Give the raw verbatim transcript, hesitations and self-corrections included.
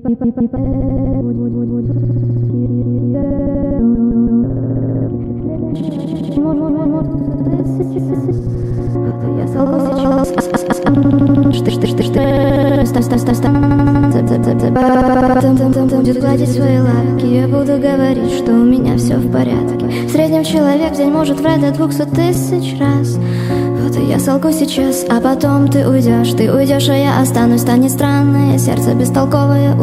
Я солгу сейчас. Будет гладить свои лапки, я буду говорить, что у меня все в порядке. В среднем человек в день может врать до двухсот тысяч раз. Вот и я солгу сейчас, а потом ты уйдешь. Ты уйдешь, а я останусь, станет странное сердце бестолковое.